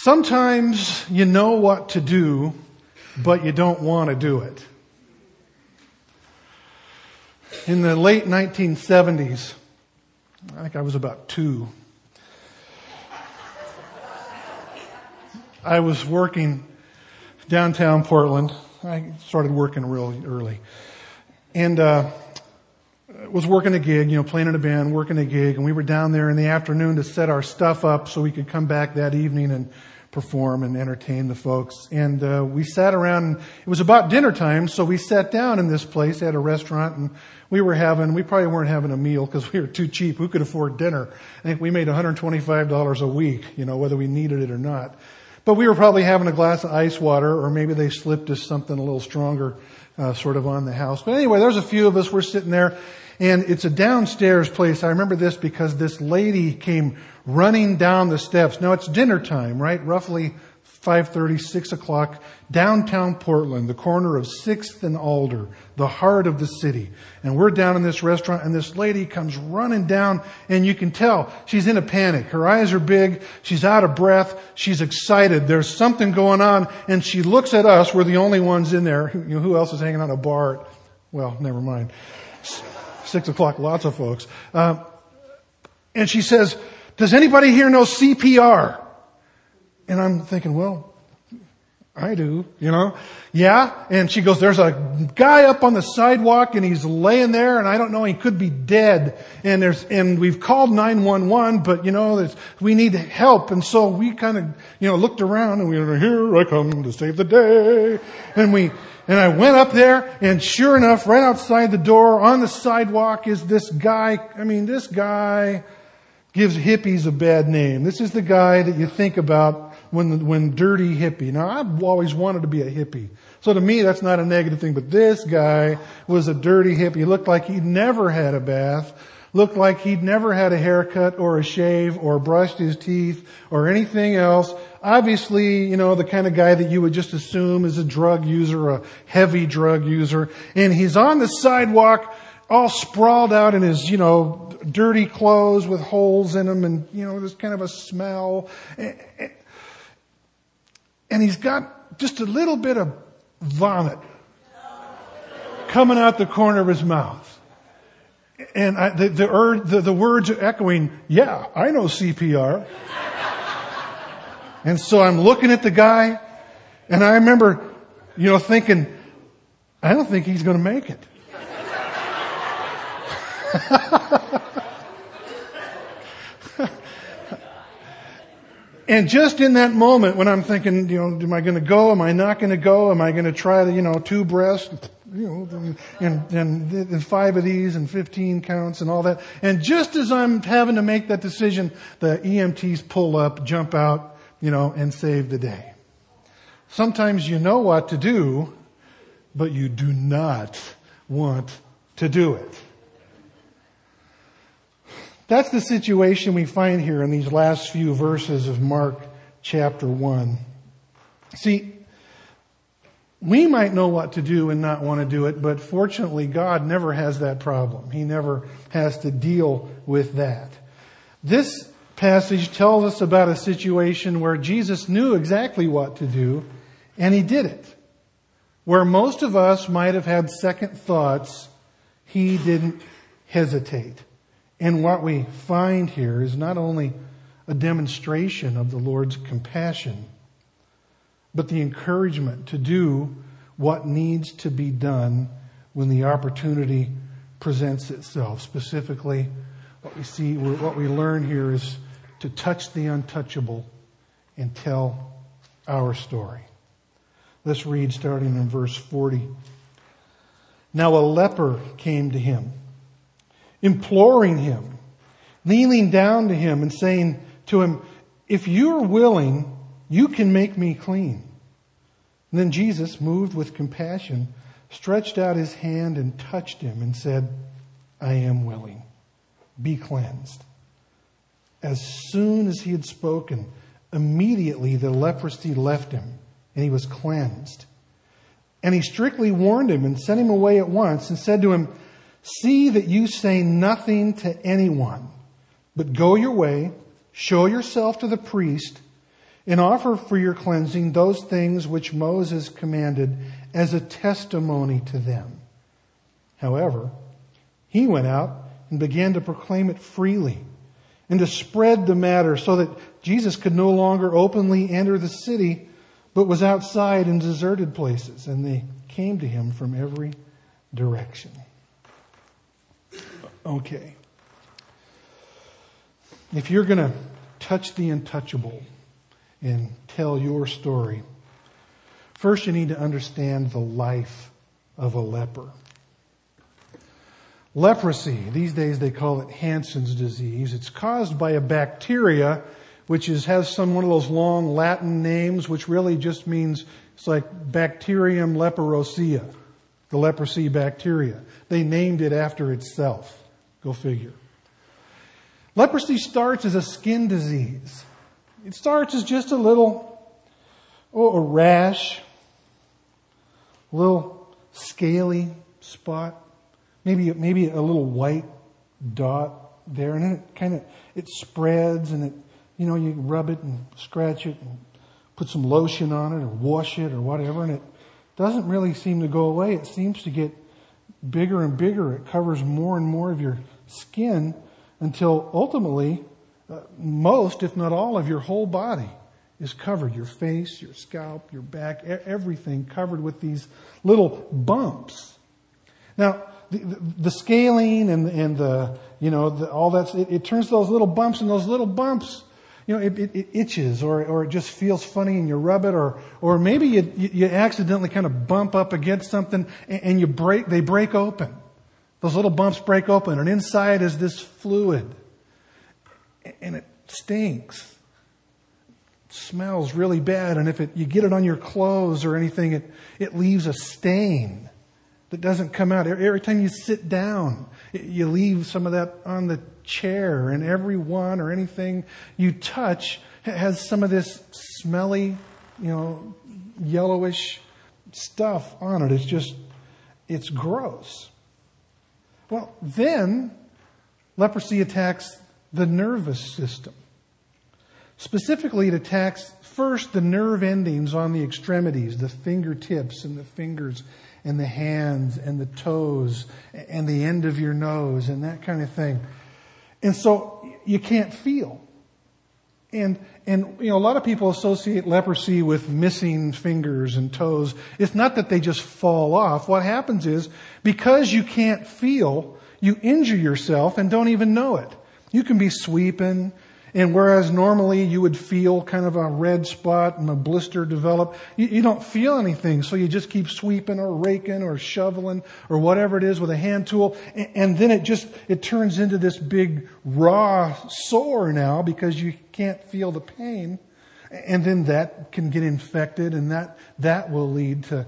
Sometimes you know what to do, but you don't want to do it. In the late 1970s, I think I was about 2, I was working downtown Portland. I started working really early. And was working a gig, playing in a band, working a gig, and we were down there in the afternoon to set our stuff up so we could come back that evening and perform and entertain the folks. And we sat around, and it was about dinner time, so we sat down in this place at a restaurant, and we probably weren't having a meal because we were too cheap. Who could afford dinner? I think we made $125 a week, whether we needed it or not. But we were probably having a glass of ice water, or maybe they slipped us something a little stronger sort of on the house. But anyway, there's a few of us. We're sitting there, and it's a downstairs place. I remember this because this lady came running down the steps. Now, it's dinner time, right? Roughly 5:30, 6 o'clock, downtown Portland, the corner of 6th and Alder, the heart of the city. And we're down in this restaurant, and this lady comes running down, and you can tell she's in a panic. Her eyes are big. She's out of breath. She's excited. There's something going on, and she looks at us. We're the only ones in there. Who else is hanging out at a bar? Well, never mind. 6 o'clock, lots of folks. And she says, "Does anybody here know CPR?" And I'm thinking, well, I do, Yeah. And she goes, "There's a guy up on the sidewalk and he's laying there and I don't know, he could be dead. And we've called 911, but we need help." And so we kind of, looked around and we were, "Here I come to save the day." And I went up there, and sure enough, right outside the door on the sidewalk is this guy. This guy gives hippies a bad name. This is the guy that you think about when dirty hippie. Now, I've always wanted to be a hippie. So to me, that's not a negative thing. But this guy was a dirty hippie. He looked like he'd never had a bath. Looked like he'd never had a haircut or a shave or brushed his teeth or anything else. Obviously, the kind of guy that you would just assume is a drug user, a heavy drug user. And he's on the sidewalk all sprawled out in his, dirty clothes with holes in them and, there's kind of a smell. And he's got just a little bit of vomit coming out the corner of his mouth. And the words are echoing, "Yeah, I know CPR." And so I'm looking at the guy, and I remember, thinking, I don't think he's going to make it. And just in that moment when I'm thinking, am I going to go? Am I not going to go? Am I going to try the, 2 breasts, and 5 of these and 15 counts and all that. And just as I'm having to make that decision, the EMTs pull up, jump out, and save the day. Sometimes you know what to do, but you do not want to do it. That's the situation we find here in these last few verses of Mark chapter 1. See, we might know what to do and not want to do it, but fortunately God never has that problem. He never has to deal with that. This passage tells us about a situation where Jesus knew exactly what to do, and He did it. Where most of us might have had second thoughts, He didn't hesitate. And what we find here is not only a demonstration of the Lord's compassion, but the encouragement to do what needs to be done when the opportunity presents itself. Specifically, what we learn here is to touch the untouchable and tell our story. Let's read starting in verse 40. Now a leper came to Him, imploring Him, kneeling down to Him and saying to Him, "If you are willing, you can make me clean." And then Jesus, moved with compassion, stretched out His hand and touched him and said, "I am willing. Be cleansed." As soon as He had spoken, immediately the leprosy left him and he was cleansed. And He strictly warned him and sent him away at once and said to him, "See that you say nothing to anyone, but go your way, show yourself to the priest, and offer for your cleansing those things which Moses commanded as a testimony to them." However, he went out and began to proclaim it freely and to spread the matter so that Jesus could no longer openly enter the city, but was outside in deserted places, and they came to him from every direction. Okay. If you're going to touch the untouchable and tell your story, first you need to understand the life of a leper. Leprosy, these days they call it Hansen's disease. It's caused by a bacteria which has one of those long Latin names, which really just means, it's like Bacterium leprosea, the leprosy bacteria. They named it after itself. Go figure. Leprosy starts as a skin disease. It starts as just a rash, a little scaly spot, maybe a little white dot there, and then it spreads, and you rub it and scratch it and put some lotion on it or wash it or whatever, and it doesn't really seem to go away. It seems to get bigger and bigger. It covers more and more of your skin until ultimately most, if not all, of your whole body is covered. Your face, your scalp, your back, everything covered with these little bumps. Now, the scaling and all that, it turns those little bumps, and those little bumps, it itches or it just feels funny and you rub it, or maybe you accidentally kind of bump up against something and they break open. Those little bumps break open, and inside is this fluid, and it stinks. It smells really bad, and if you get it on your clothes or anything, it leaves a stain that doesn't come out. Every time you sit down, you leave some of that on the chair, and everyone or anything you touch has some of this smelly, yellowish stuff on it. It's gross. Well, then leprosy attacks the nervous system. Specifically, it attacks first the nerve endings on the extremities, the fingertips and the fingers and the hands and the toes and the end of your nose and that kind of thing. And so you can't feel. And a lot of people associate leprosy with missing fingers and toes. It's not that they just fall off. What happens is, because you can't feel, you injure yourself and don't even know it. You can be sweeping, and whereas normally you would feel kind of a red spot and a blister develop, you don't feel anything, so you just keep sweeping or raking or shoveling or whatever it is with a hand tool, and then it turns into this big raw sore now because you can't feel the pain, and then that can get infected, and that will lead to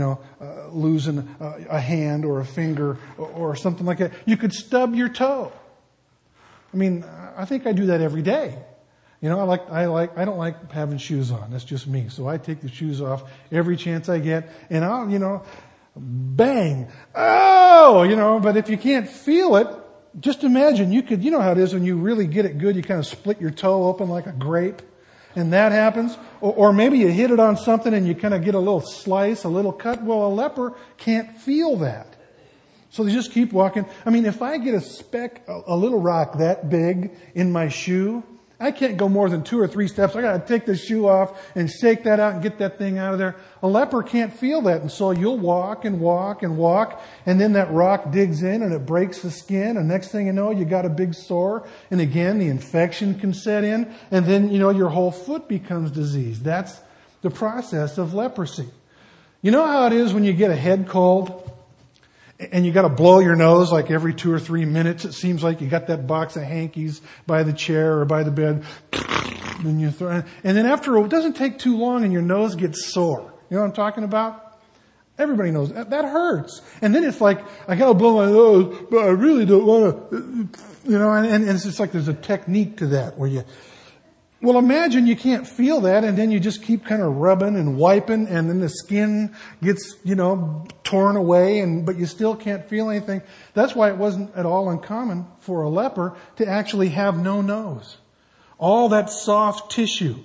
losing a hand or a finger or something like that. You could stub your toe. I mean, I think I do that every day. I don't like having shoes on. That's just me. So I take the shoes off every chance I get, and I'll, bang. Oh, but if you can't feel it, just imagine you could, how it is when you really get it good, you kind of split your toe open like a grape, and that happens. Or maybe you hit it on something and you kind of get a little slice, a little cut. Well, a leper can't feel that. So they just keep walking. I mean, if I get a speck, a little rock that big in my shoe, I can't go more than 2 or 3 steps. I got to take the shoe off and shake that out and get that thing out of there. A leper can't feel that. And so you'll walk and walk and walk. And then that rock digs in and it breaks the skin. And next thing you know, you got a big sore. And again, the infection can set in. And then, your whole foot becomes diseased. That's the process of leprosy. You know how it is when you get a head cold? And you got to blow your nose like every 2 or 3 minutes. It seems like you got that box of hankies by the chair or by the bed. And you throw, and then after it doesn't take too long and your nose gets sore. You know what I'm talking about? Everybody knows that hurts. And then it's like, I got to blow my nose, but I really don't want to, and it's just like there's a technique to that where well, imagine you can't feel that, and then you just keep kind of rubbing and wiping, and then the skin gets, torn away, but you still can't feel anything. That's why it wasn't at all uncommon for a leper to actually have no nose. All that soft tissue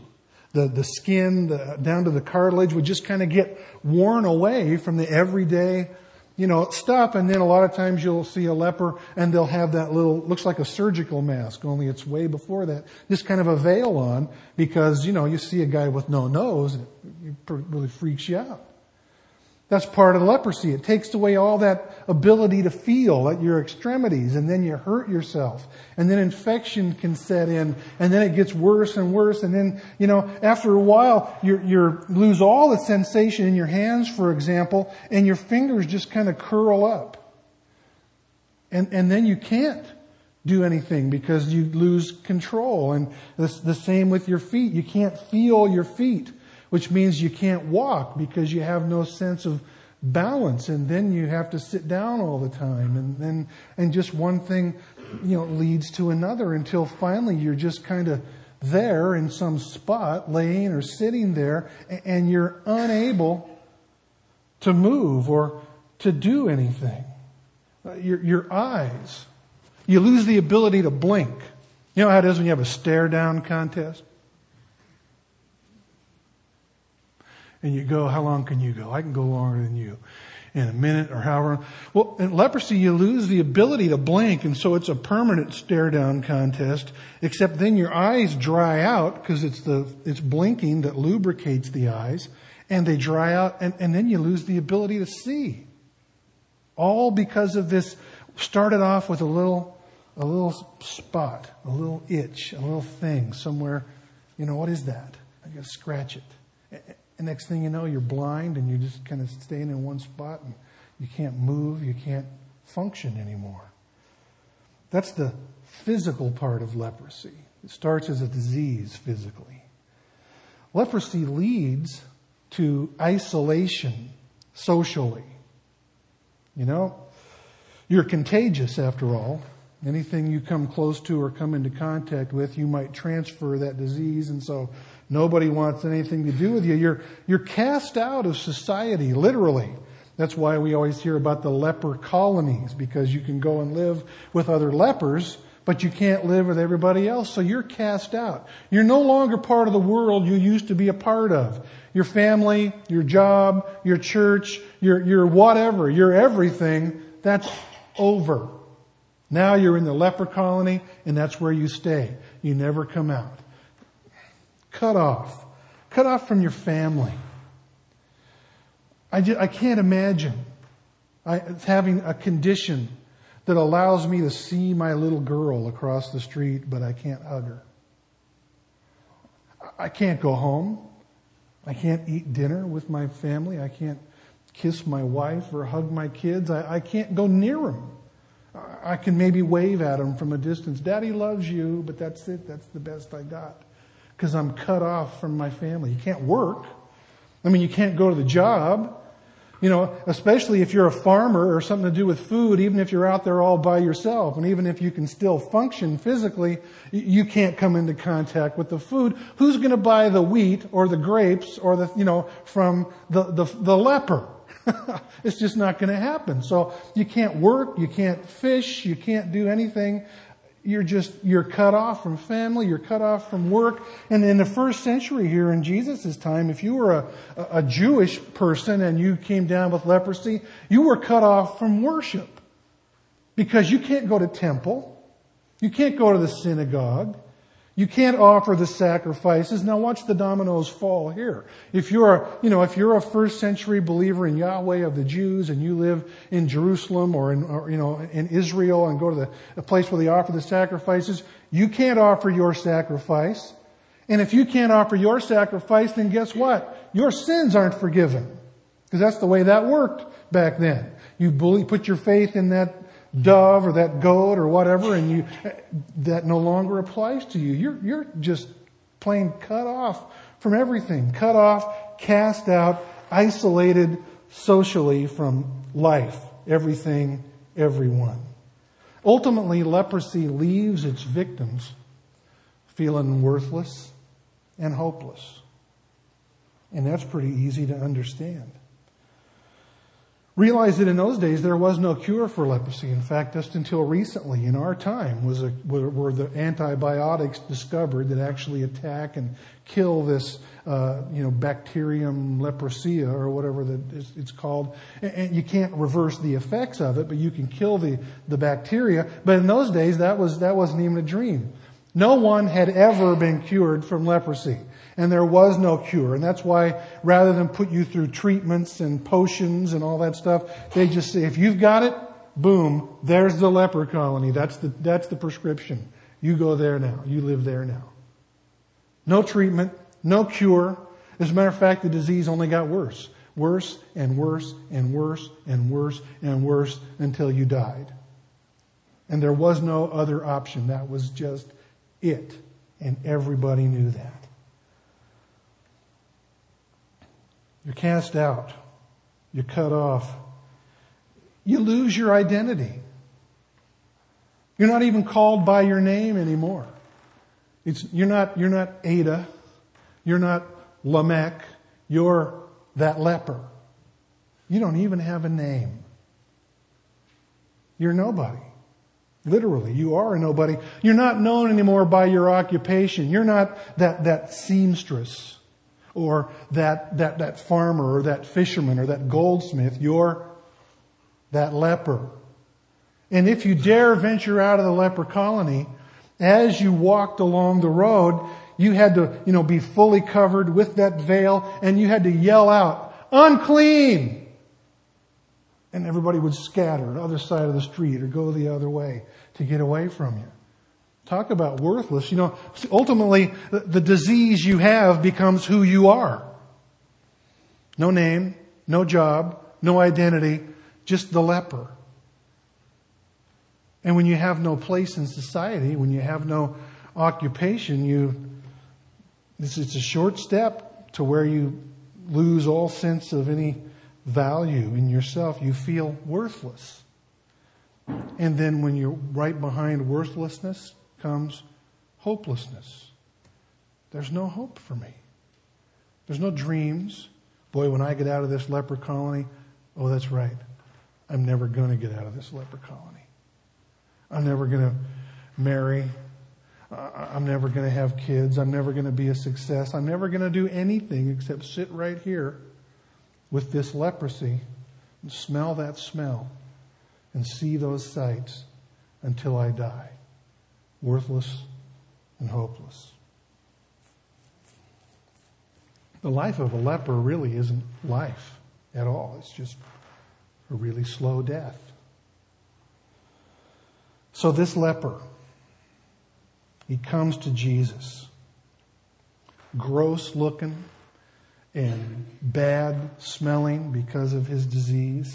the skin, down to the cartilage would just kind of get worn away from the everyday, stuff. And then a lot of times you'll see a leper and they'll have that looks like a surgical mask, only it's way before that, just kind of a veil on because, you see a guy with no nose and it really freaks you out. That's part of leprosy. It takes away all that ability to feel at your extremities, and then you hurt yourself. And then infection can set in, and then it gets worse and worse. And then, after a while, you lose all the sensation in your hands, for example, and your fingers just kind of curl up. And then you can't do anything because you lose control. And the same with your feet. You can't feel your feet, which means you can't walk because you have no sense of balance, and then you have to sit down all the time, and just one thing, leads to another until finally you're just kind of there in some spot, laying or sitting there, and you're unable to move or to do anything. Your eyes, you lose the ability to blink. You know how it is when you have a stare down contest? And you go, how long can you go? I can go longer than you. In a minute or however. Well, in leprosy, you lose the ability to blink, and so it's a permanent stare-down contest, except then your eyes dry out because it's blinking that lubricates the eyes, and they dry out, and then you lose the ability to see. All because of this, started off with a little spot, a little itch, a little thing somewhere. What is that? I got to scratch it. And next thing you know, you're blind and you're just kind of staying in one spot and you can't move, you can't function anymore. That's the physical part of leprosy. It starts as a disease physically. Leprosy leads to isolation socially. You're contagious after all. Anything you come close to or come into contact with, you might transfer that disease, and so nobody wants anything to do with you. You're cast out of society, literally. That's why we always hear about the leper colonies, because you can go and live with other lepers, but you can't live with everybody else, so you're cast out. You're no longer part of the world you used to be a part of. Your family, your job, your church, your whatever, your everything, that's over. Now you're in the leper colony, and that's where you stay. You never come out. Cut off from your family. I can't imagine having a condition that allows me to see my little girl across the street, but I can't hug her. I can't go home. I can't eat dinner with my family. I can't kiss my wife or hug my kids. I can't go near them. I can maybe wave at them from a distance. Daddy loves you, but that's it. That's the best I got. Because I'm cut off from my family. You can't work. You can't go to the job. Especially if you're a farmer or something to do with food, even if you're out there all by yourself, and even if you can still function physically, you can't come into contact with the food. Who's going to buy the wheat or the grapes or from the leper? It's just not going to happen. So you can't work, you can't fish, you can't do anything. You're cut off from family, you're cut off from work. And in the first century here in Jesus' time, if you were a Jewish person and you came down with leprosy, you were cut off from worship. Because you can't go to temple, you can't go to the synagogue, you can't offer the sacrifices. Now watch the dominoes fall here. If you're a first century believer in Yahweh of the Jews and you live in Jerusalem or in Israel and go to the place where they offer the sacrifices, you can't offer your sacrifice. And if you can't offer your sacrifice, then guess what? Your sins aren't forgiven. Because that's the way that worked back then. You put your faith in that dove or that goat or whatever, and that no longer applies to you. You're just plain cut off from everything. Cut off, cast out, isolated socially from life, everything, everyone. Ultimately, leprosy leaves its victims feeling worthless and hopeless. And that's pretty easy to understand. Realize that in those days there was no cure for leprosy. In fact, just until recently in our time were the antibiotics discovered that actually attack and kill this bacterium leprosia or whatever it's called. And you can't reverse the effects of it, but you can kill the bacteria. But in those days that wasn't even a dream. No one had ever been cured from leprosy. And there was no cure. And that's why rather than put you through treatments and potions and all that stuff, they just say, if you've got it, boom, there's the leper colony. That's the prescription. You go there now. You live there now. No treatment, no cure. As a matter of fact, the disease only got worse. Worse and worse and worse and worse and worse until you died. And there was no other option. That was just it. And everybody knew that. You're cast out. You're cut off. You lose your identity. You're not even called by your name anymore. You're not Ada. You're not Lamech. You're that leper. You don't even have a name. You're nobody. Literally, you are a nobody. You're not known anymore by your occupation. You're not that seamstress or that farmer or that fisherman or that goldsmith. You're that leper. And if you dare venture out of the leper colony, as you walked along the road, you had to, be fully covered with that veil, and you had to yell out, "Unclean!" And everybody would scatter to the other side of the street or go the other way to get away from you. Talk about worthless. Ultimately, the disease you have becomes who you are. No name, no job, no identity, just the leper. And when you have no place in society, when you have no occupation, it's a short step to where you lose all sense of any value in yourself. You feel worthless. And then when you're right behind worthlessness comes hopelessness. There's no hope for me. There's no dreams. Boy, when I get out of this leper colony, oh, that's right. I'm never going to get out of this leper colony. I'm never going to marry. I'm never going to have kids. I'm never going to be a success. I'm never going to do anything except sit right here with this leprosy and smell that smell and see those sights until I die. Worthless and hopeless. The life of a leper really isn't life at all. It's just a really slow death. So this leper, he comes to Jesus, gross looking and bad smelling because of his disease,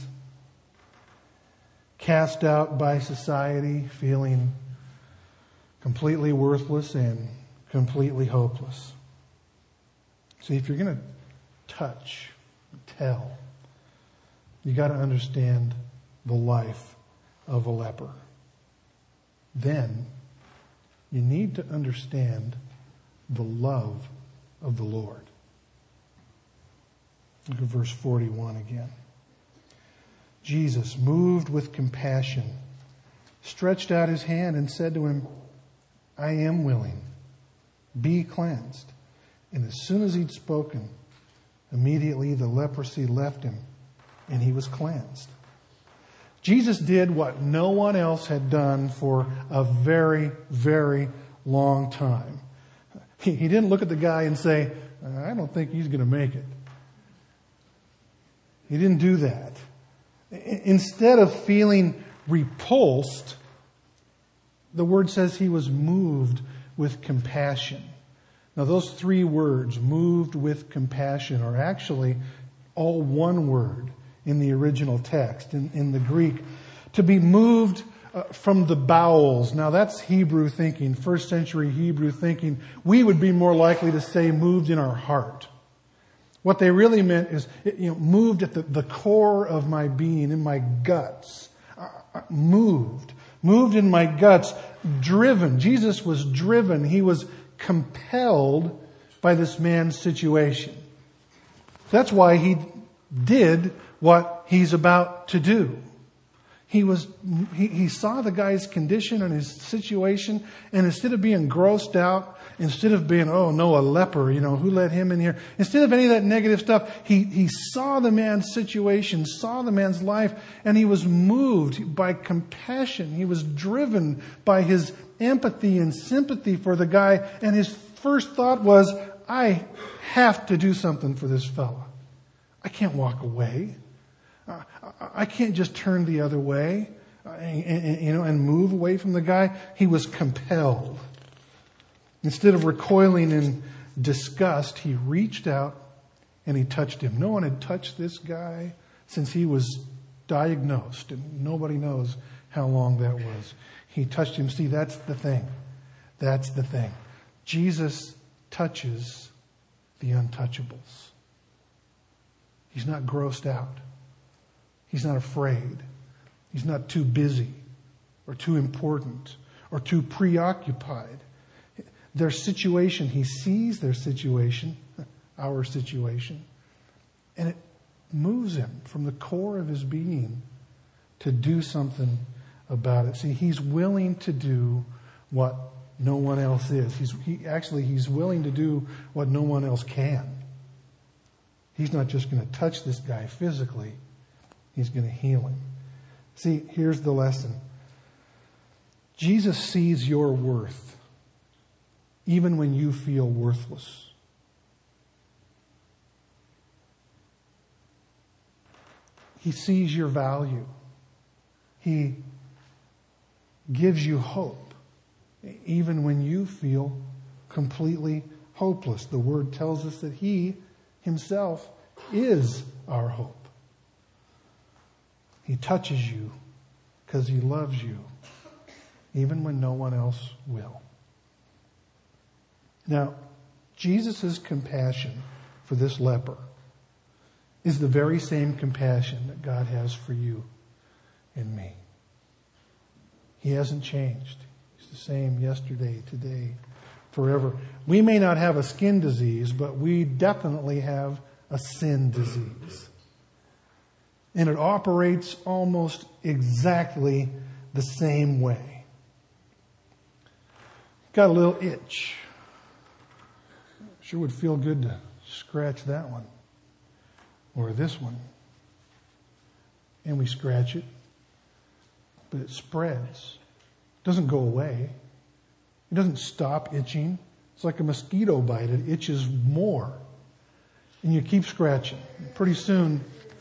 cast out by society, feeling completely worthless and completely hopeless. See, if you're going to touch, tell, you got to understand the life of a leper. Then you need to understand the love of the Lord. Look at verse 41 again. Jesus, moved with compassion, stretched out his hand and said to him, "I am willing. Be cleansed." And as soon as he'd spoken, immediately the leprosy left him and he was cleansed. Jesus did what no one else had done for a very, very long time. He didn't look at the guy and say, "I don't think he's going to make it." He didn't do that. Instead of feeling repulsed, the word says he was moved with compassion. Now those three words, moved with compassion, are actually all one word in the original text, in the Greek. To be moved from the bowels. Now that's Hebrew thinking, first century Hebrew thinking. We would be more likely to say moved in our heart. What they really meant is, moved at the core of my being, in my guts. Moved in my guts, driven. Jesus was driven. He was compelled by this man's situation. That's why he did what he's about to do. He saw the guy's condition and his situation, and instead of being grossed out, instead of being, oh no, a leper, who let him in here? Instead of any of that negative stuff, he saw the man's situation, saw the man's life, and he was moved by compassion. He was driven by his empathy and sympathy for the guy, and his first thought was, I have to do something for this fella. I can't walk away. I can't just turn the other way, and move away from the guy. He was compelled. Instead of recoiling in disgust, he reached out and he touched him. No one had touched this guy since he was diagnosed, and nobody knows how long that was. He touched him. See, that's the thing. That's the thing. Jesus touches the untouchables. He's not grossed out. He's not afraid. He's not too busy or too important or too preoccupied. Their situation, he sees their situation, our situation, and it moves him from the core of his being to do something about it. See, he's willing to do what no one else is. He's willing to do what no one else can. He's not just going to touch this guy physically. He's going to heal him. See, here's the lesson. Jesus sees your worth, even when you feel worthless. He sees your value. He gives you hope, even when you feel completely hopeless. The Word tells us that He Himself is our hope. He touches you because He loves you, even when no one else will. Now, Jesus' compassion for this leper is the very same compassion that God has for you and me. He hasn't changed. He's the same yesterday, today, forever. We may not have a skin disease, but we definitely have a sin disease. And it operates almost exactly the same way. Got a little itch. Sure would feel good to scratch that one. Or this one. And we scratch it. But it spreads. It doesn't go away. It doesn't stop itching. It's like a mosquito bite. It itches more. And you keep scratching. Pretty soon,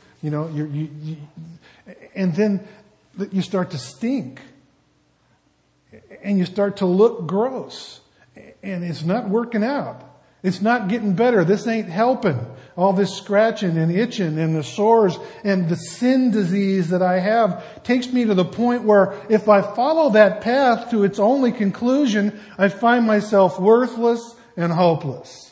and then you start to stink. And you start to look gross. And it's not working out. It's not getting better. This ain't helping. All this scratching and itching and the sores and the sin disease that I have takes me to the point where if I follow that path to its only conclusion, I find myself worthless and hopeless.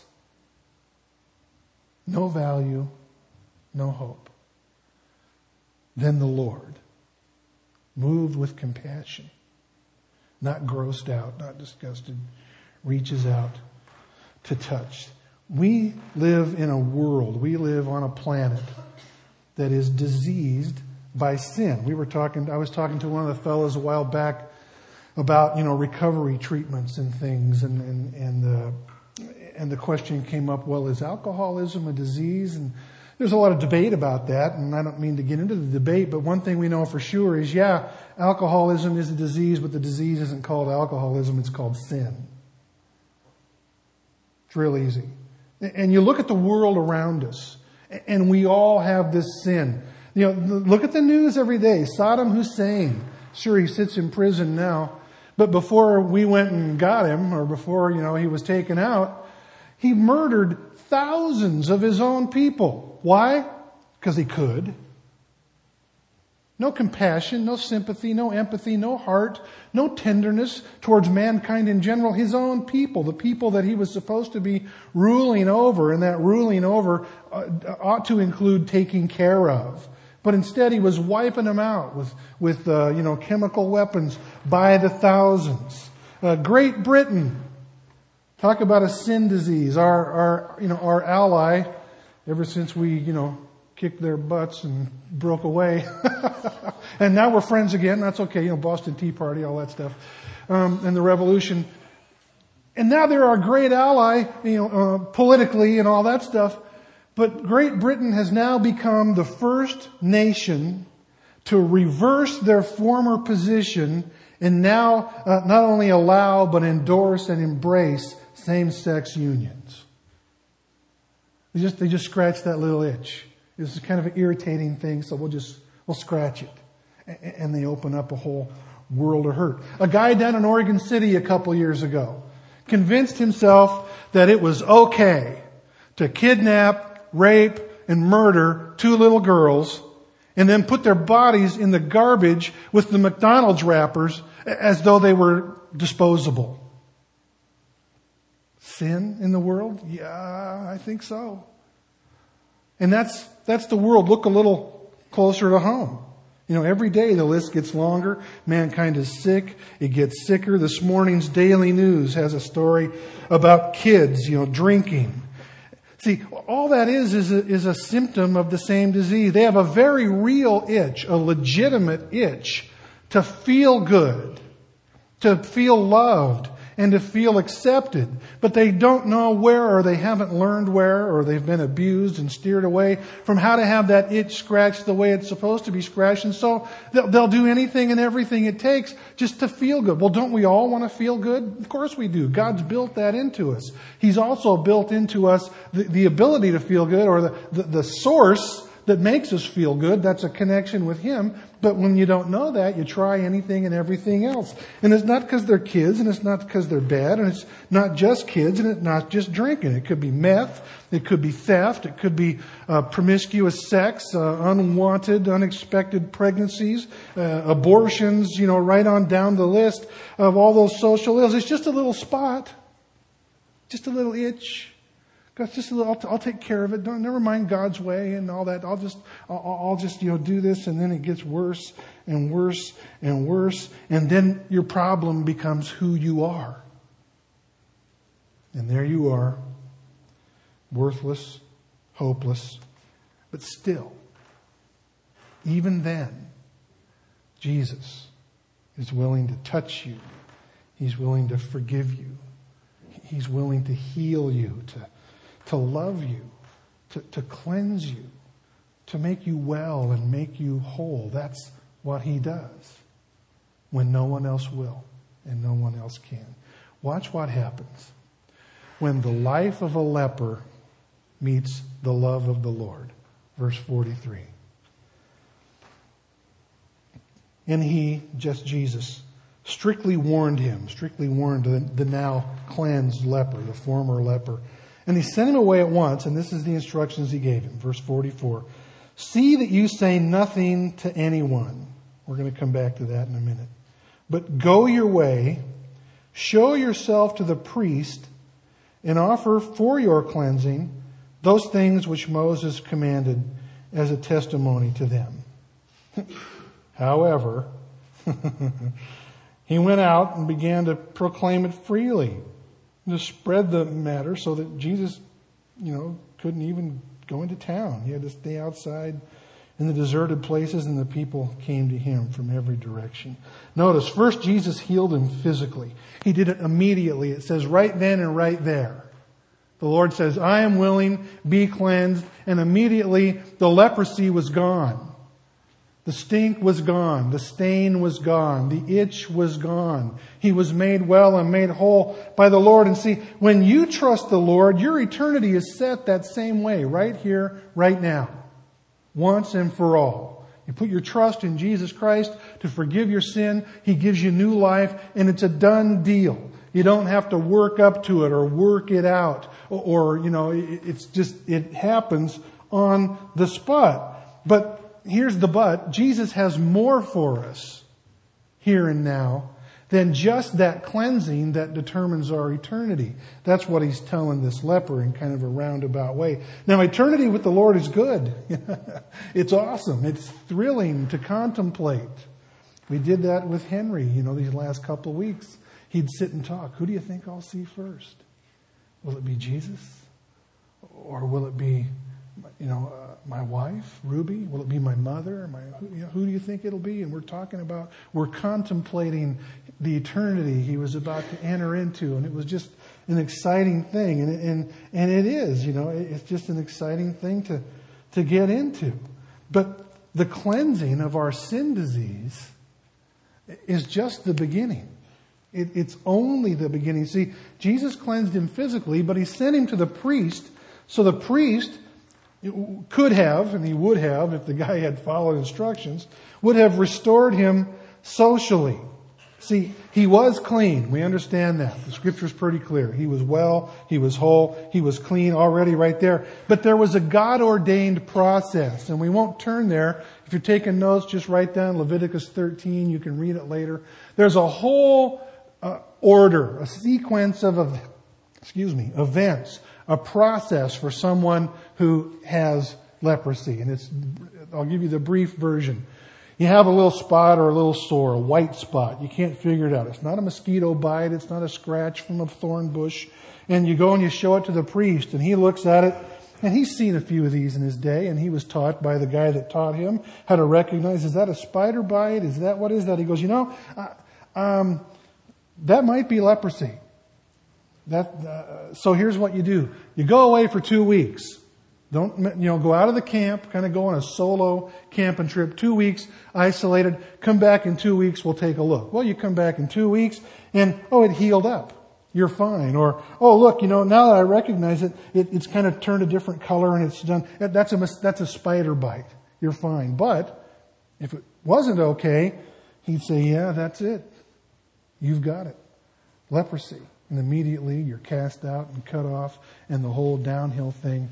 No value, no hope. Then the Lord, moved with compassion, not grossed out, not disgusted, reaches out to touch. We live in a world, we live on a planet that is diseased by sin. I was talking to one of the fellows a while back about, recovery treatments and things, and the question came up, well, is alcoholism a disease? And there's a lot of debate about that, and I don't mean to get into the debate, but one thing we know for sure is, alcoholism is a disease, but the disease isn't called alcoholism, it's called sin. It's real easy. And you look at the world around us, and we all have this sin. Look at the news every day. Saddam Hussein, sure, he sits in prison now, but before we went and got him, or before, he was taken out, he murdered thousands of his own people. Why? Because he could. No compassion, no sympathy, no empathy, no heart, no tenderness towards mankind in general. His own people, the people that he was supposed to be ruling over, and that ruling over ought to include taking care of. But instead he was wiping them out with chemical weapons by the thousands. Great Britain, talk about a sin disease. Our ally, ever since we, kicked their butts and broke away. And now we're friends again. That's okay. Boston Tea Party, all that stuff. And the revolution. And now they're our great ally, politically and all that stuff. But Great Britain has now become the first nation to reverse their former position and now not only allow but endorse and embrace same-sex unions. They just scratch that little itch. This is kind of an irritating thing, so we'll scratch it. And they open up a whole world of hurt. A guy down in Oregon City a couple years ago convinced himself that it was okay to kidnap, rape, and murder 2 little girls and then put their bodies in the garbage with the McDonald's wrappers as though they were disposable. Sin in the world? Yeah, I think so. And that's the world. Look a little closer to home. Every day the list gets longer. Mankind is sick. It gets sicker. This morning's Daily News has a story about kids, drinking. See, all that is a symptom of the same disease. They have a very real itch, a legitimate itch to feel good, to feel loved, and to feel accepted. But they don't know where, or they haven't learned where, or they've been abused and steered away from how to have that itch scratched the way it's supposed to be scratched. And so they'll do anything and everything it takes just to feel good. Well, don't we all want to feel good? Of course we do. God's built that into us. He's also built into us the ability to feel good, or the source that makes us feel good. That's a connection with Him. But when you don't know that, you try anything and everything else. And it's not because they're kids, and it's not because they're bad, and it's not just kids, and it's not just drinking. It could be meth, it could be theft, it could be promiscuous sex, unwanted, unexpected pregnancies, abortions, right on down the list of all those social ills. It's just a little spot, just a little itch. God's just I'll take care of it. Never mind God's way and all that. I'll just do this, and then it gets worse and worse and worse, and then your problem becomes who you are. And there you are, worthless, hopeless, but still, even then, Jesus is willing to touch you. He's willing to forgive you. He's willing to heal you, to love you, to cleanse you, to make you well and make you whole. That's what He does when no one else will and no one else can. Watch what happens when the life of a leper meets the love of the Lord. Verse 43. And He, just Jesus, strictly warned the now cleansed leper, the former leper. And He sent him away at once, and this is the instructions He gave him. Verse 44. See that you say nothing to anyone. We're going to come back to that in a minute. But go your way, show yourself to the priest, and offer for your cleansing those things which Moses commanded as a testimony to them. However, he went out and began to proclaim it freely, to spread the matter so that Jesus, couldn't even go into town. He had to stay outside in the deserted places, and the people came to Him from every direction. Notice, first Jesus healed him physically. He did it immediately. It says right then and right there. The Lord says, I am willing, be cleansed, and immediately the leprosy was gone. The stink was gone. The stain was gone. The itch was gone. He was made well and made whole by the Lord. And see, when you trust the Lord, your eternity is set that same way, right here, right now. Once and for all. You put your trust in Jesus Christ to forgive your sin. He gives you new life, and it's a done deal. You don't have to work up to it or work it out. Or it happens on the spot. But here's the but. Jesus has more for us here and now than just that cleansing that determines our eternity. That's what He's telling this leper in kind of a roundabout way. Now, eternity with the Lord is good. It's awesome. It's thrilling to contemplate. We did that with Henry, these last couple of weeks. He'd sit and talk. Who do you think I'll see first? Will it be Jesus? Or will it be, my wife, Ruby? Will it be my mother? Who do you think it'll be? And we're contemplating the eternity he was about to enter into. And it was just an exciting thing. And it is, it's just an exciting thing to get into. But the cleansing of our sin disease is just the beginning. It's only the beginning. See, Jesus cleansed him physically, but he sent him to the priest. So the priest could have, and he would have, if the guy had followed instructions, would have restored him socially. See, he was clean. We understand that. The scripture is pretty clear. He was well, he was whole, he was clean already right there. But there was a God-ordained process, and we won't turn there. If you're taking notes, just write down Leviticus 13. You can read it later. There's a whole order, a sequence of events, a process for someone who has leprosy. And I'll give you the brief version. You have a little spot or a little sore, a white spot. You can't figure it out. It's not a mosquito bite. It's not a scratch from a thorn bush. And you go and you show it to the priest, and he looks at it. And he's seen a few of these in his day, and he was taught by the guy that taught him how to recognize, is that a spider bite? What is that? He goes, that might be leprosy. So here's what you do. You go away for 2 weeks. Don't, go out of the camp, kind of go on a solo camping trip, 2 weeks, isolated, come back in 2 weeks, we'll take a look. Well, you come back in 2 weeks, and, it healed up. You're fine. Or, look, now that I recognize it, it's kind of turned a different color and it's done. That's a spider bite. You're fine. But if it wasn't okay, he'd say, yeah, that's it. You've got it. Leprosy. And immediately you're cast out and cut off, and the whole downhill thing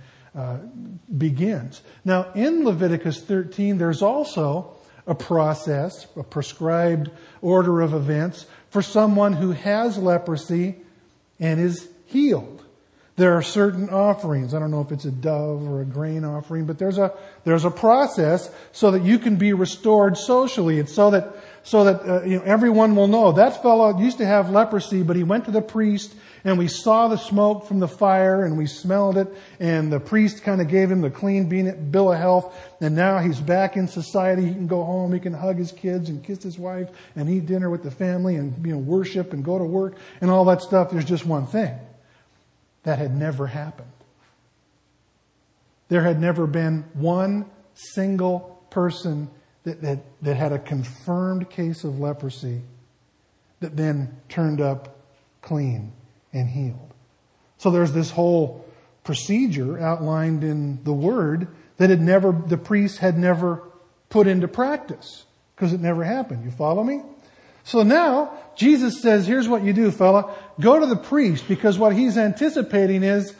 begins. Now, in Leviticus 13, there's also a process, a prescribed order of events for someone who has leprosy and is healed. There are certain offerings. I don't know if it's a dove or a grain offering, but there's a process so that you can be restored socially. It's so that everyone will know that fellow used to have leprosy, but he went to the priest, and we saw the smoke from the fire, and we smelled it, and the priest kind of gave him the clean bill of health, and now he's back in society. He can go home, he can hug his kids and kiss his wife and eat dinner with the family and worship and go to work and all that stuff. There's just one thing. That had never happened. There had never been one single person that had a confirmed case of leprosy that then turned up clean and healed. So there's this whole procedure outlined in the Word that the priest had never put into practice because it never happened. You follow me? So now Jesus says, here's what you do, fella. Go to the priest, because what he's anticipating is,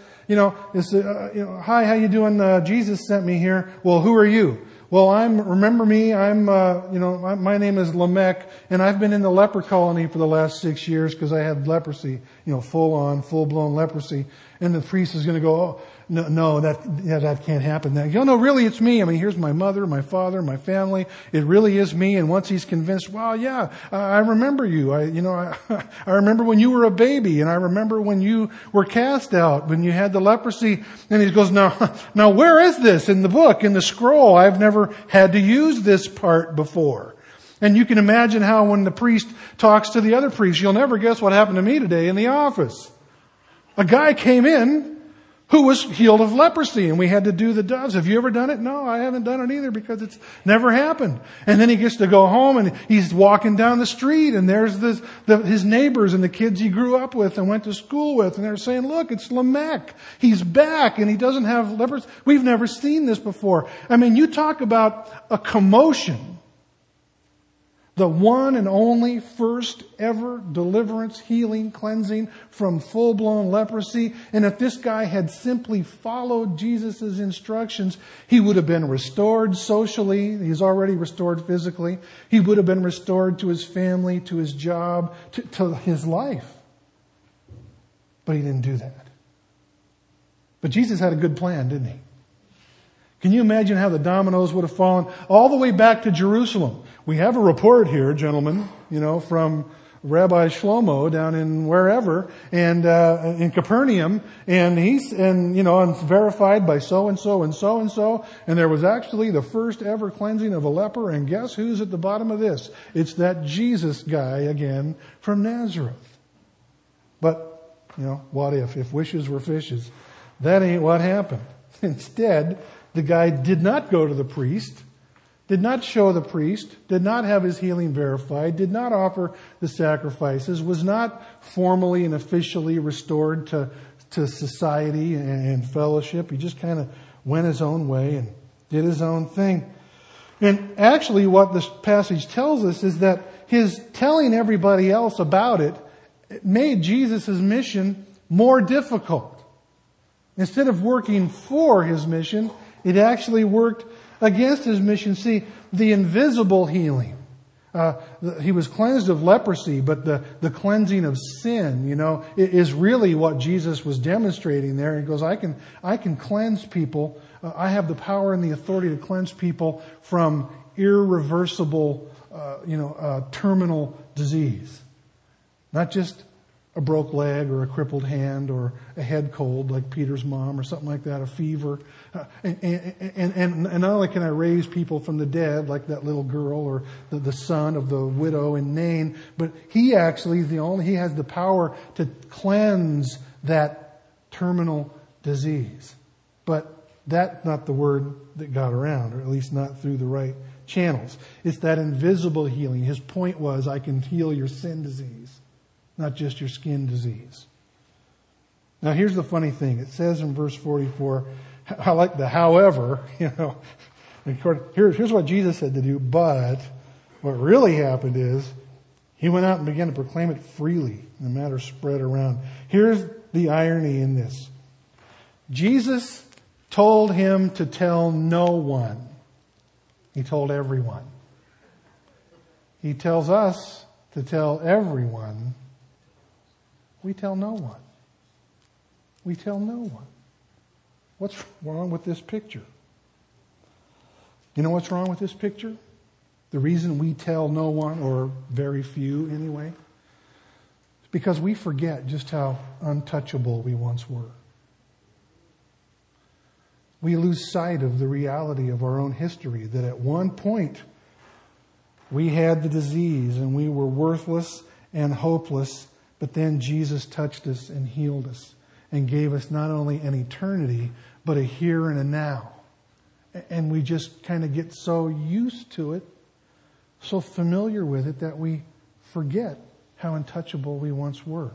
hi, how you doing? Jesus sent me here. Well, who are you? Well, remember me, my name is Lamech, and I've been in the leper colony for the last 6 years because I had leprosy, full-blown leprosy. And the priest is going to go, oh, no, that can't happen. No, really, it's me. I mean, here's my mother, my father, my family. It really is me. And once he's convinced, well, yeah, I remember you. I remember when you were a baby, and I remember when you were cast out, when you had the leprosy. And he goes, now, where is this in the book, in the scroll? I've never had to use this part before. And you can imagine how when the priest talks to the other priest, you'll never guess what happened to me today in the office. A guy came in who was healed of leprosy, and we had to do the doves. Have you ever done it? No, I haven't done it either, because it's never happened. And then he gets to go home, and he's walking down the street, and there's his neighbors and the kids he grew up with and went to school with, and they're saying, look, it's Lamech. He's back, and he doesn't have leprosy. We've never seen this before. I mean, you talk about a commotion. The one and only first ever deliverance, healing, cleansing from full-blown leprosy. And if this guy had simply followed Jesus' instructions, he would have been restored socially. He's already restored physically. He would have been restored to his family, to his job, to his life. But he didn't do that. But Jesus had a good plan, didn't he? Can you imagine how the dominoes would have fallen all the way back to Jerusalem? We have a report here, gentlemen, from Rabbi Shlomo down in wherever, and in Capernaum, and it's verified by so and so and so and so, and there was actually the first ever cleansing of a leper, and guess who's at the bottom of this? It's that Jesus guy again from Nazareth. But, what if wishes were fishes? That ain't what happened. Instead, the guy did not go to the priest, did not show the priest, did not have his healing verified, did not offer the sacrifices, was not formally and officially restored to society and fellowship. He just kind of went his own way and did his own thing. And actually what this passage tells us is that his telling everybody else about it made Jesus' mission more difficult. Instead of working for his mission, it actually worked against his mission. See, the invisible healing. He was cleansed of leprosy, but the cleansing of sin, is really what Jesus was demonstrating there. He goes, I can cleanse people. I have the power and the authority to cleanse people from irreversible, terminal disease. Not just a broke leg or a crippled hand or a head cold like Peter's mom or something like that, a fever. And not only can I raise people from the dead like that little girl or the son of the widow in Nain, but he actually he has the power to cleanse that terminal disease. But that's not the word that got around, or at least not through the right channels. It's that invisible healing. His point was, I can heal your sin disease, not just your skin disease. Now here's the funny thing. It says in verse 44, I like the however, here's what Jesus said to do, but what really happened is he went out and began to proclaim it freely, and the matter spread around. Here's the irony in this. Jesus told him to tell no one. He told everyone. He tells us to tell everyone. We tell no one. We tell no one. What's wrong with this picture? You know what's wrong with this picture? The reason we tell no one, or very few anyway, is because we forget just how untouchable we once were. We lose sight of the reality of our own history, that at one point we had the disease and we were worthless and hopeless, but then Jesus touched us and healed us and gave us not only an eternity, but a here and a now. And we just kind of get so used to it, so familiar with it, that we forget how untouchable we once were.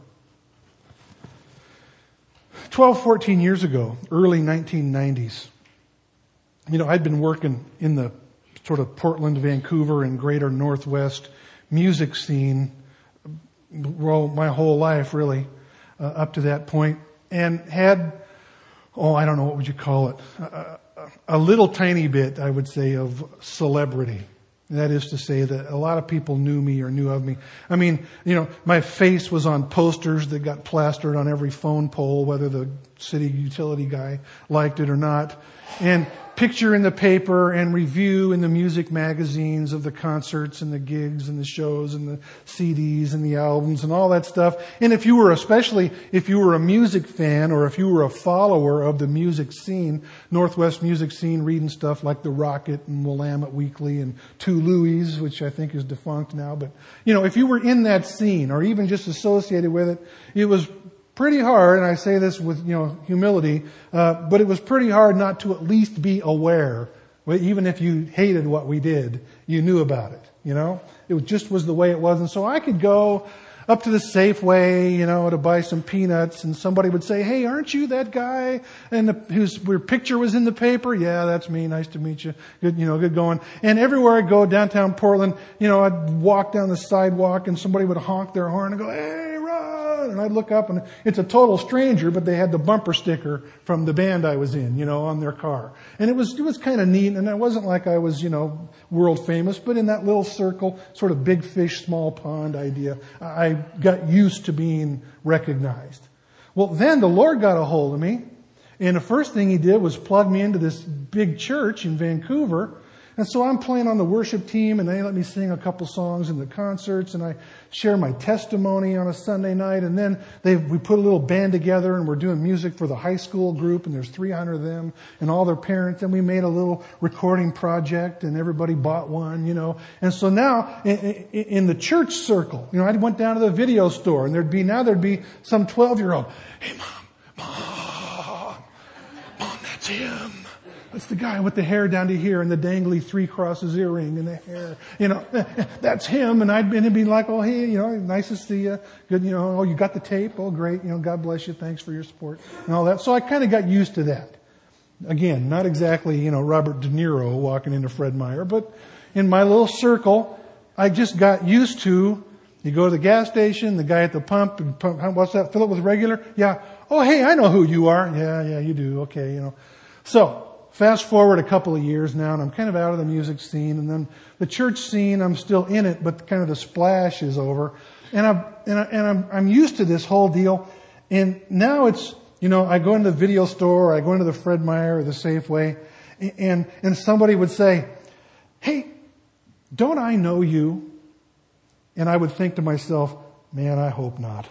12, 14 years ago, early 1990s, I'd been working in the sort of Portland, Vancouver, and greater Northwest music scene, my whole life really, up to that point, and had, I don't know, what would you call it? A little tiny bit, I would say, of celebrity. That is to say that a lot of people knew me or knew of me. I mean, my face was on posters that got plastered on every phone pole, whether the city utility guy liked it or not. And picture in the paper and review in the music magazines of the concerts and the gigs and the shows and the CDs and the albums and all that stuff. And especially if you were a music fan or if you were a follower of the music scene, Northwest music scene, reading stuff like The Rocket and Willamette Weekly and Two Louis, which I think is defunct now. But, if you were in that scene or even just associated with it, it was pretty hard, and I say this with, humility, but it was pretty hard not to at least be aware. Even if you hated what we did, you knew about it, It just was the way it was. And so I could go up to the Safeway, to buy some peanuts, and somebody would say, "Hey, aren't you that guy and whose picture was in the paper?" "Yeah, that's me. Nice to meet you." Good, good going. And everywhere I go, downtown Portland, I'd walk down the sidewalk and somebody would honk their horn and go, "Hey, Ron!" And I'd look up and it's a total stranger, but they had the bumper sticker from the band I was in, on their car. And it was kind of neat, and it wasn't like I was, world famous, but in that little circle, sort of big fish, small pond idea, I got used to being recognized. Well, then the Lord got a hold of me, and the first thing He did was plug me into this big church in Vancouver And so I'm playing on the worship team, and they let me sing a couple songs in the concerts, and I share my testimony on a Sunday night. And then we put a little band together, and we're doing music for the high school group, and there's 300 of them and all their parents. And we made a little recording project, and everybody bought one, And so now in the church circle, I went down to the video store, and there'd be some 12-year-old. Hey, Mom, that's him. That's the guy with the hair down to here and the dangly 3 crosses earring and the hair. That's him. And it'd be like, oh, hey, nice to see you. Good, oh, you got the tape. Oh, great. God bless you. Thanks for your support and all that. So I kind of got used to that. Again, not exactly, Robert De Niro walking into Fred Meyer, but in my little circle, I just got used to, you go to the gas station, the guy at the pump, what's that? Fill it with regular? Yeah. Oh, hey, I know who you are. Yeah, you do. Okay, So, fast forward a couple of years now, and I'm kind of out of the music scene, and then the church scene, I'm still in it, but kind of the splash is over. And I'm used to this whole deal. And now it's, I go into the video store, or I go into the Fred Meyer or the Safeway, and somebody would say, hey, don't I know you? And I would think to myself, man, I hope not.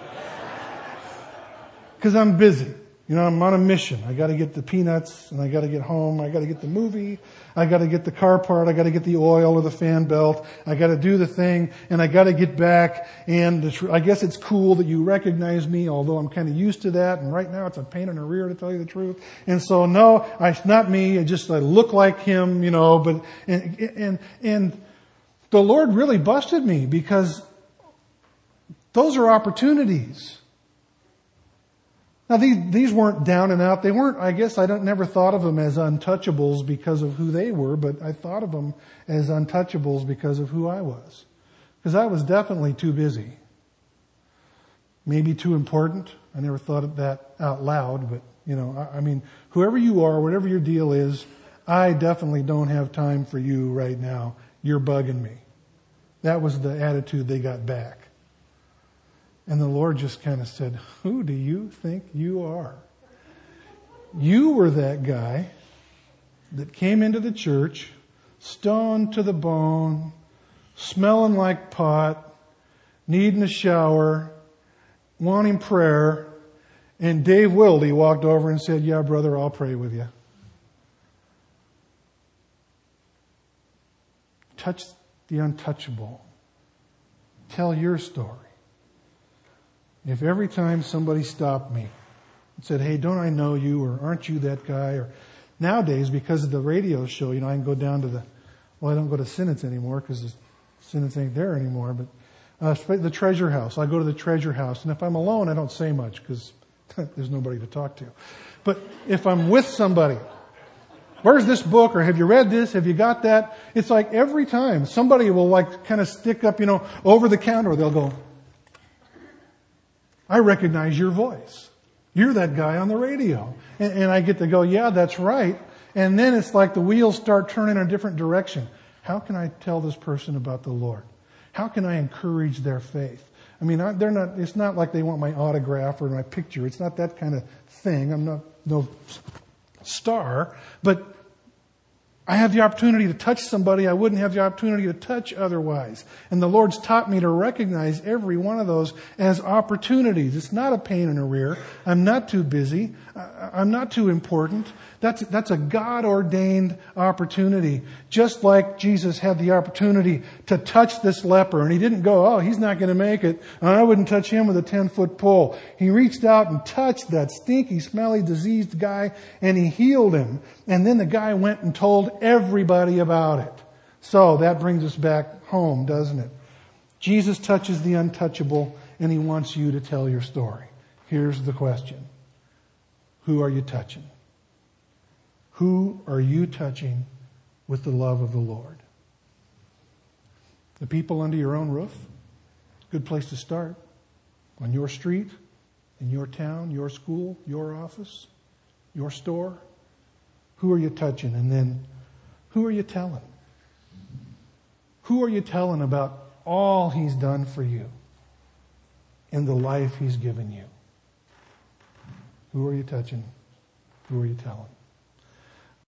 Because I'm busy. I'm on a mission. I got to get the peanuts, and I got to get home. I got to get the movie. I got to get the car part. I got to get the oil or the fan belt. I got to do the thing, and I got to get back. And I guess it's cool that you recognize me, although I'm kind of used to that. And right now, it's a pain in the rear, to tell you the truth. And so, no, it's not me. I look like him, But and the Lord really busted me, because those are opportunities. Now, these weren't down and out. They weren't, I guess I never thought of them as untouchables because of who they were, but I thought of them as untouchables because of who I was. Because I was definitely too busy. Maybe too important. I never thought of that out loud, but, whoever you are, whatever your deal is, I definitely don't have time for you right now. You're bugging me. That was the attitude they got back. And the Lord just kind of said, who do you think you are? You were that guy that came into the church, stoned to the bone, smelling like pot, needing a shower, wanting prayer, and Dave Wilde walked over and said, yeah, brother, I'll pray with you. Touch the untouchable. Tell your story. If every time somebody stopped me and said, hey, don't I know you, or aren't you that guy? Or nowadays, because of the radio show, I can go down to I don't go to Sinnott's anymore because the Sinnott's ain't there anymore, but the Treasure House. I go to the Treasure House, and if I'm alone, I don't say much because there's nobody to talk to. But if I'm with somebody, where's this book? Or have you read this? Have you got that? It's like every time somebody will kind of stick up, over the counter, they'll go, I recognize your voice. You're that guy on the radio. And I get to go, yeah, that's right. And then it's like the wheels start turning in a different direction. How can I tell this person about the Lord? How can I encourage their faith? It's not like they want my autograph or my picture. It's not that kind of thing. I'm not no star, but I have the opportunity to touch somebody I wouldn't have the opportunity to touch otherwise. And the Lord's taught me to recognize every one of those as opportunities. It's not a pain in the rear. I'm not too busy. I'm not too important. That's a God-ordained opportunity. Just like Jesus had the opportunity to touch this leper, and he didn't go, oh, he's not going to make it. I wouldn't touch him with a 10-foot pole. He reached out and touched that stinky, smelly, diseased guy, and he healed him. And then the guy went and told everybody about it. So that brings us back home, doesn't it? Jesus touches the untouchable, and he wants you to tell your story. Here's the question. Who are you touching? Who are you touching with the love of the Lord? The people under your own roof? Good place to start. On your street, in your town, your school, your office, your store. Who are you touching? And then, who are you telling? Who are you telling about all he's done for you in the life he's given you? Who are you touching? Who are you telling?